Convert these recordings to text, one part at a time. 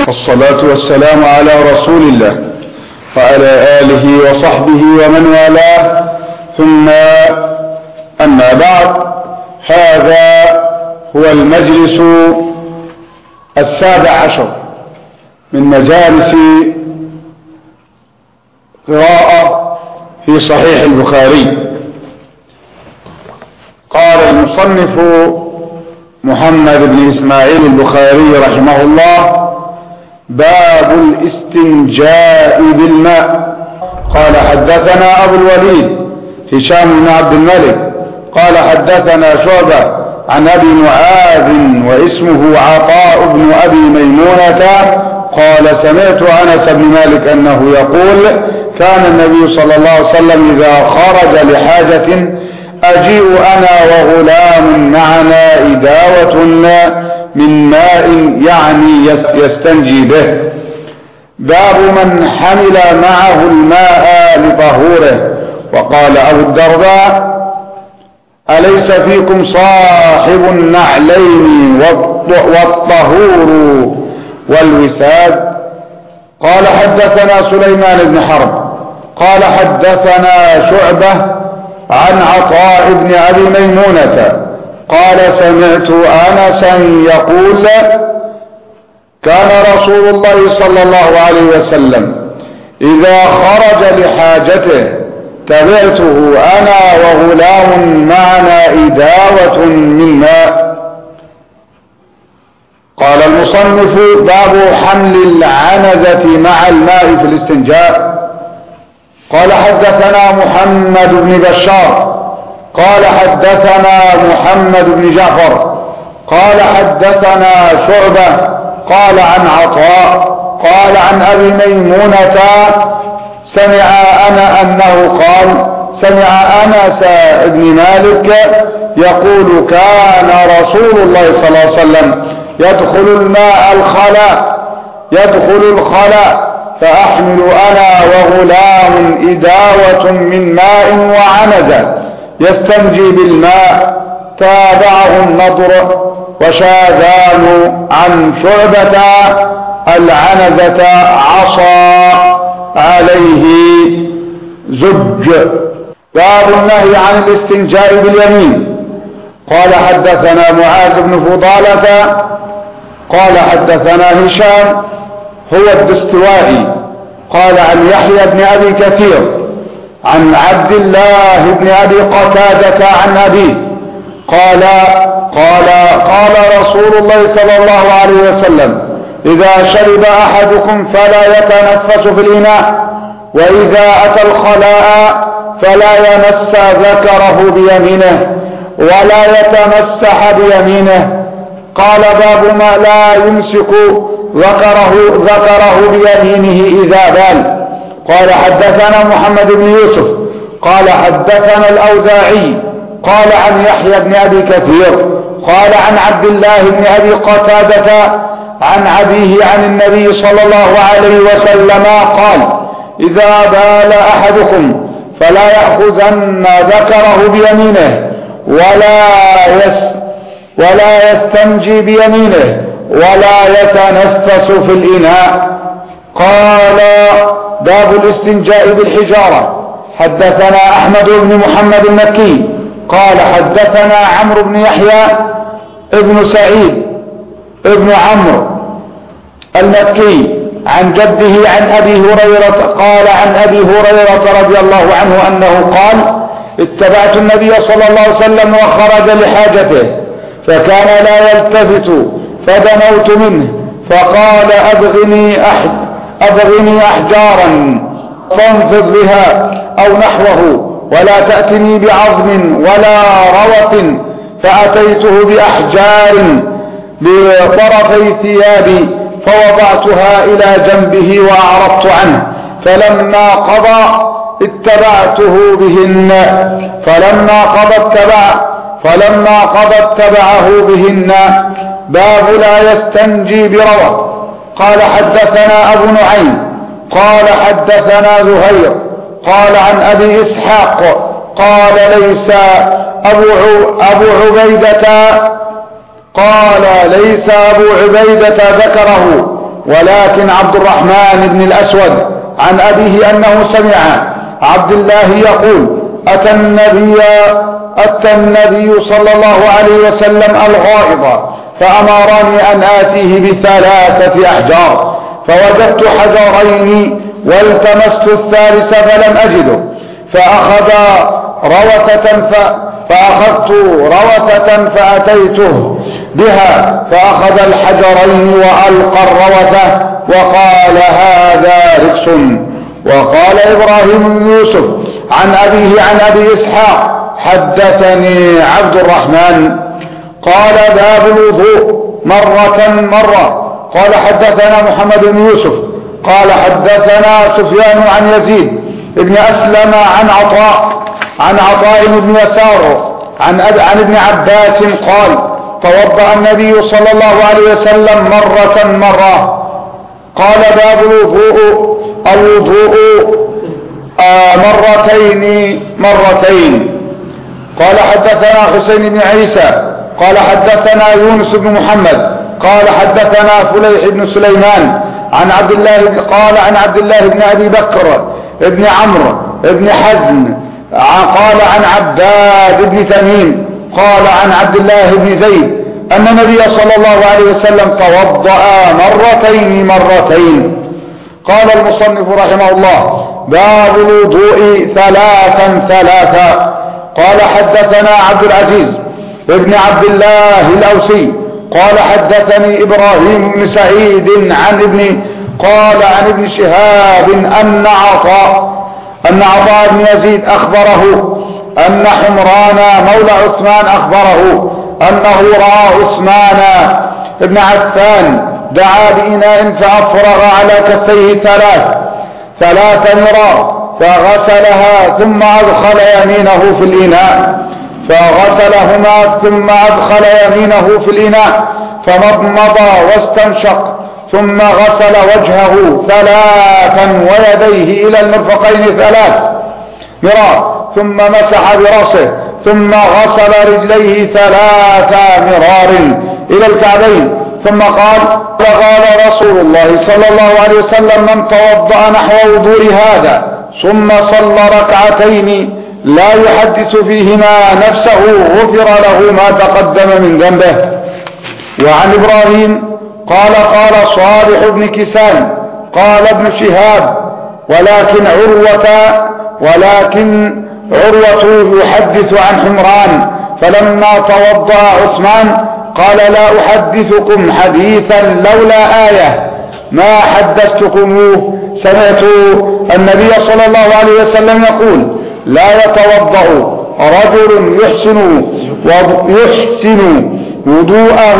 والصلاة والسلام على رسول الله وعلى آله وصحبه ومن والاه، ثم أما بعد. هذا هو المجلس 17 من مجالس قراءة في صحيح البخاري. قال المصنف محمد بن إسماعيل البخاري رحمه الله: باب الاستنجاء بالماء. قال حدثنا أبو الوليد هشام بن عبد الملك قال حدثنا شعبة عن أبي معاذ واسمه عطاء بن أبي ميمونة قال سمعت أنس بن مالك أنه يقول: كان النبي صلى الله عليه وسلم إذا خرج لحاجة أجيء أنا وغلام معنا إداوة من ماء يعني يستنجي به. باب من حمل معه الماء لطهوره. وقال أبو الدرداء: أليس فيكم صاحب النعلين والطهور والوساد؟ قال حدثنا سليمان بن حرب قال حدثنا شعبة عن عطاء بن أبي ميمونة قال سمعت أنسا يقول: كان رسول الله صلى الله عليه وسلم إذا خرج لحاجته تبعته أنا وغلام معنا إداوة من ماء. قال المصنف: باب حمل العنزة مع الماء في الاستنجاء. قال حدثنا محمد بن بشار قال حدثنا محمد بن جعفر قال حدثنا شعبة قال عن عطاء قال عن أبي ميمونة سمع أنس بن مالك يقول: كان رسول الله صلى الله عليه وسلم يدخل الخلاء فأحمل أنا وغلام إداوة من ماء وعنزة يستنجي بالماء. تابعه النضر وشاذان عن شعبة: العنزة عصا عليه زج. باب النهي عن الاستنجاء باليمين. قال حدثنا معاذ بن فضالة قال حدثنا هشام هو الدستوائي قال عن يحيى بن أبي كثير عن عبد الله بن أبي قتادة عن أبيه قال رسول الله صلى الله عليه وسلم: إذا شرب أحدكم فلا يتنفس في الإناء، وإذا أتى الخلاء فلا يمس ذكره بيمينه ولا يتمسح بيمينه. قال: باب ما لا يمسك ذكره بيمينه إذا بال. قال حدثنا محمد بن يوسف قال حدثنا الأوزاعي قال عن يحيى بن أبي كثير قال عن عبد الله بن أبي قتادة عن أبيه عن النبي صلى الله عليه وسلم قال: إذا بال أحدكم فلا يأخذن ذكره بيمينه ولا يستنجي بيمينه ولا يتنفس في الإناء. قال: باب الاستنجاء بالحجارة. حدثنا أحمد بن محمد المكي قال حدثنا عمرو بن يحيى ابن سعيد ابن عمرو المكي عن جده عن أبي هريرة قال عن أبي هريرة رضي الله عنه أنه قال: اتبعت النبي صلى الله عليه وسلم وخرج لحاجته فكان لا يلتفت فدنوت منه فقال: أبغني أحجارا فانفض بها أو نحوه ولا تأتني بعظم ولا روث. فأتيته بأحجار بطرفي ثيابي فوضعتها إلى جنبه وأعرضت عنه فلما قضى اتبعته بهن فلما قضى اتبعه بهن. باب لا يستنجي بروى. قال حدثنا أبو نعيم قال حدثنا زهير قال عن أبي إسحاق قال: ليس أبو عبيدة ذكره ولكن عبد الرحمن بن الأسود عن أبيه أنه سمع عبد الله يقول أتى النبي صلى الله عليه وسلم الغائض فأمرني أن آتيه ب3 أحجار فوجدت حجرين والتمست الثالث فلم أجده فأخذت روثة فأتيته بها فأخذ الحجرين وألقى الروثة وقال هذا ركس. وقال إبراهيم بن يوسف عن أبيه عن أبي إسحاق حدثني عبد الرحمن قال باب الوضوء مرة. قال حدثنا محمد بن يوسف قال حدثنا سفيان عن يزيد بن أسلم عن عطاء بن يسار عن ابن عباس قال توضأ النبي صلى الله عليه وسلم مرة. قال باب الوضوء مرتين. قال حدثنا حسين بن عيسى قال حدثنا يونس بن محمد قال حدثنا فليح بن سليمان عن عبد الله بن أبي بكر بن عمرو بن حزم قال عن عباد بن تميم قال عن عبد الله بن زيد أن النبي صلى الله عليه وسلم توضأ مرتين. قال المصنف رحمه الله باب الوضوء 3. قال حدثنا عبد العزيز ابن عبد الله الأوسي قال حدثني إبراهيم بن سعيد قال عن ابن شهاب أن عطاء بن يزيد أخبره أن حمران مولى عثمان أخبره أنه رأى عثمان بن عفان دعا بإناء فأفرغ على كفيه 3 مرار فغسلها ثم أدخل يمينه في الإناء فغسلهما ثم أدخل يمينه في الإناء فمضمض واستنشق ثم غسل وجهه 3 ويديه إلى المرفقين 3 مرار ثم مسح برأسه ثم غسل رجليه 3 مرار إلى الكعبين ثم قال رسول الله صلى الله عليه وسلم من توضأ نحو وضوء هذا ثم صلى 2 لا يحدث فيهما نفسه غفر له ما تقدم من ذنبه. وعن إبراهيم قال صالح بن كيسان قال ابن شهاب ولكن عروة يحدث عن حمران فلما توضأ عثمان قال لا أحدثكم حديثا لولا آية ما حدثتكموه سمعت النبي صلى الله عليه وسلم يقول لا يتوضأ رجل يحسن وضوءه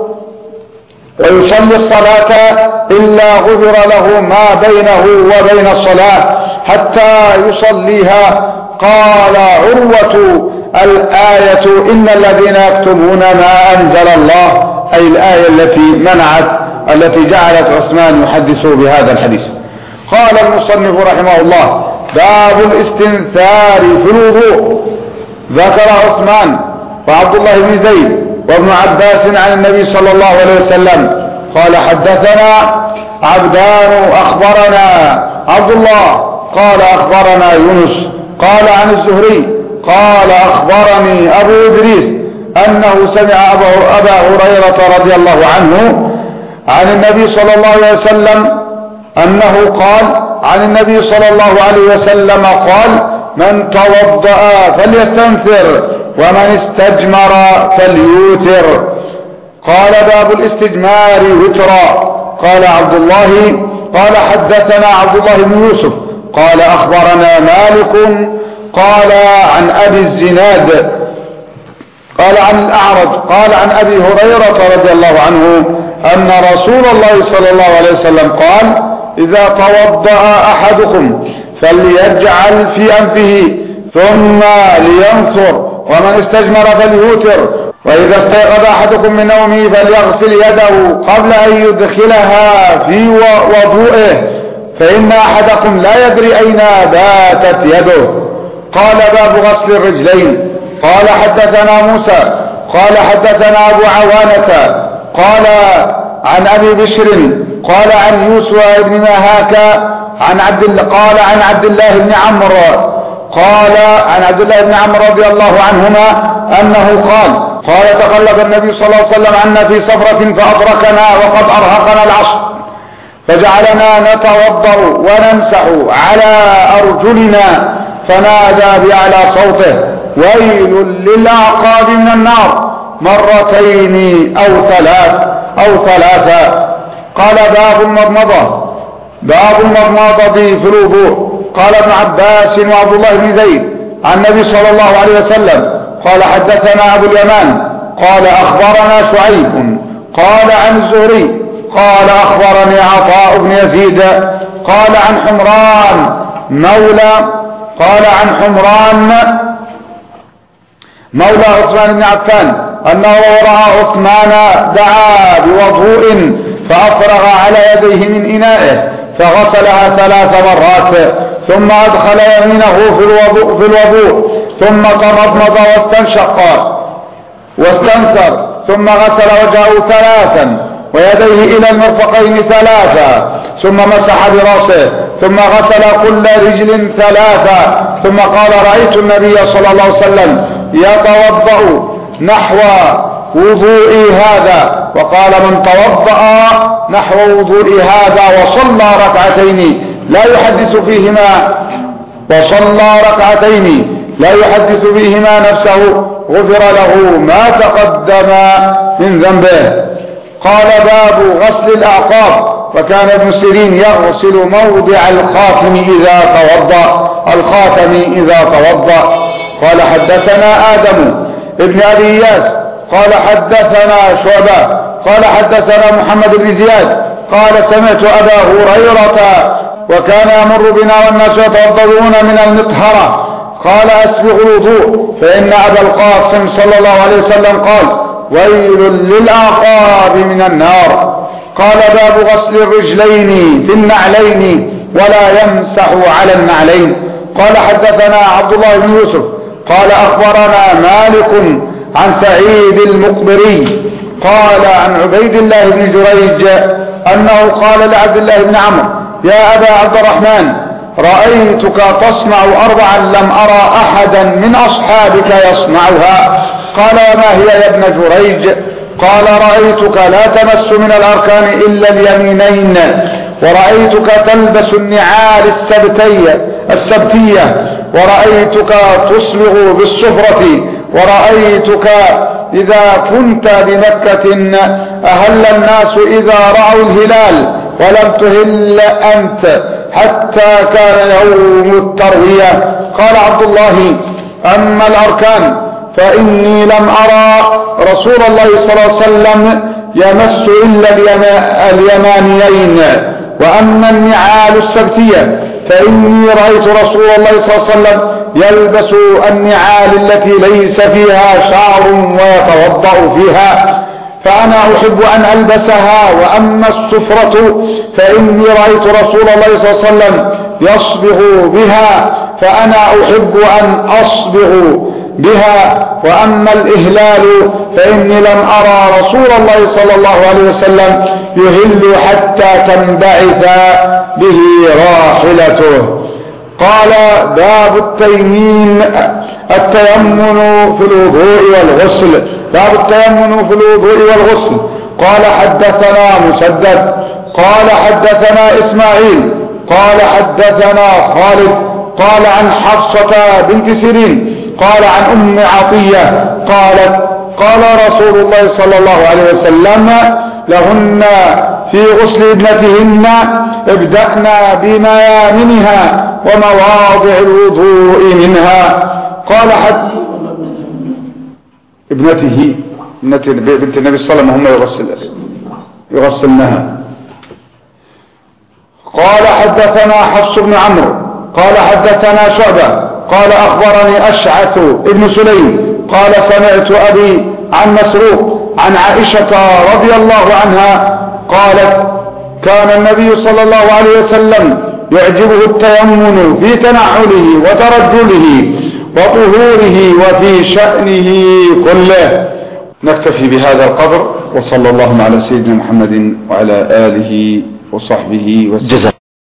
ويصلي الصلاة إلا غفر له ما بينه وبين الصلاة حتى يصليها. قال عروة الآية إن الذين يكتمون ما أنزل الله أي الآية التي جعلت عثمان يحدث بهذا الحديث. قال المصنف رحمه الله باب الاستنثار في الوضوء. ذكر عثمان وعبد الله بن زيد وابن عباس عن النبي صلى الله عليه وسلم قال حدثنا عبدان أخبرنا عبد الله قال أخبرنا يونس قال عن الزهري قال أخبرني أبو إدريس أنه سمع أبا هريرة رضي الله عنه عن النبي صلى الله عليه وسلم أنه قال عن النبي صلى الله عليه وسلم قال من توضأ فليستنثر ومن استجمر فليوتر. قال باب الاستجمار وترا. قال عبد الله قال حدثنا عبد الله بن يوسف قال أخبرنا مالك قال عن أبي الزناد قال عن الأعرج قال عن أبي هريرة رضي الله عنه أن رسول الله صلى الله عليه وسلم قال إذا توضأ أحدكم فليجعل في أنفه ثم لينثر ومن استجمر فليوتر وإذا استيقظ أحدكم من نومه فليغسل يده قبل أن يدخلها في وضوئه فإن أحدكم لا يدري أين باتت يده. قال باب غسل الرجلين. قال حدثنا موسى قال حدثنا أبو عوانة قال عن أبي بشر قال عن يوسف بن مهاك عن عبد الله قال عن عبد الله بن عمرو قال عن عبد الله بن عمرو رضي الله عنهما أنه قال تخلف النبي صلى الله عليه وسلم عنا في سفرة فأدركنا وقد أرهقنا العصر فجعلنا نتوضأ ونمسح على أرجلنا فنادى بأعلى صوته ويل للأعقاب من النار مرتين أو ثلاثة. قال باب المضمضة في الوضوء. قال ابن عباس وعبد الله بن زيد عن النبي صلى الله عليه وسلم قال حدثنا أبو اليمان قال أخبرنا شعيب قال عن الزهري قال أخبرني عطاء بن يزيد قال عن حمران مولى عثمان بن عفان أنه رأى عثمان دعا بوضوء فأفرغ على يديه من إنائه فغسلها 3 مرات ثم أدخل يمينه في الوضوء ثم تمضمض واستنثر ثم غسل وجهه 3 ويديه إلى المرفقين 3 ثم مسح برأسه ثم غسل كل رجل 3 ثم قال رأيت النبي صلى الله عليه وسلم يتوضأ نحو وضوئي هذا. وقال من توضأ نحو وضوئي هذا وصلى ركعتين لا يحدث فيهما نفسه غفر له ما تقدم من ذنبه. قال باب غسل الأعقاب. وكان ابن سيرين يغسل موضع الخاتم إذا توضأ. قال حدثنا آدم ابن أبي إياس قال حدثنا شعبة قال حدثنا محمد بن زياد قال سمعت أبا هريرة وكان يمر بنا والناس يتوضؤون من المطهرة قال أسبغ الوضوء فإن أبا القاسم صلى الله عليه وسلم قال ويل للأعقاب من النار. قال باب غسل الرجلين في النعلين ولا يمسح على النعلين. قال حدثنا عبد الله بن يوسف قال أخبرنا مالك عن سعيد المقبري قال عن عبيد الله بن جريج أنه قال لعبد الله بن عمرو يا أبا عبد الرحمن رأيتك تصنع 4 لم أرى أحدا من أصحابك يصنعها. قال وما هي يا ابن جريج؟ قال رأيتك لا تمس من الأركان إلا اليمينين ورأيتك تلبس النعال السبتية ورأيتك تصبغ بالصفرة ورأيتك إذا كنت بمكة أهل الناس إذا رأوا الهلال ولم تهل أنت حتى كان يوم التروية. قال عبد الله أما الأركان فإني لم أرى رسول الله صلى الله عليه وسلم يمس إلا اليمانيين وأما النعال السبتية فإني رأيت رسول الله صلى الله عليه وسلم يلبس النعال التي ليس فيها شعر ويتوضأ فيها فأنا أحب أن ألبسها. وأما الصفرة فإني رأيت رسول الله صلى الله عليه وسلم يصبغ بها فأنا أحب أن أصبغ بها. وأما الإهلال فإني لم أرى رسول الله صلى الله عليه وسلم يهل حتى تنبعث به راحلته. قال باب التيمين التيمن في الوضوء والغسل. باب التيمن في الوضوء والغسل. قال حدثنا مسدد قال حدثنا إسماعيل قال حدثنا خالد قال عن حفصة بنت سيرين قال عن أم عطية قالت قال رسول الله صلى الله عليه وسلم لهن في غسل ابنتهن ابدأنا بميامنها ومواضع الوضوء منها. قال حد ابنته بنت النبي صلى الله عليه وسلم هم يغسلنها. قال حدثنا حفص بن عمرو قال حدثنا شعبة قال أخبرني أشعث ابن سليم قال سمعت أبي عن مسروق عن عائشة رضي الله عنها قالت كان النبي صلى الله عليه وسلم يعجبه التيمن في تنعله وترجله وطهوره وفي شأنه كله. نكتفي بهذا القدر. وصلى الله على سيدنا محمد وعلى آله وصحبه وسلم.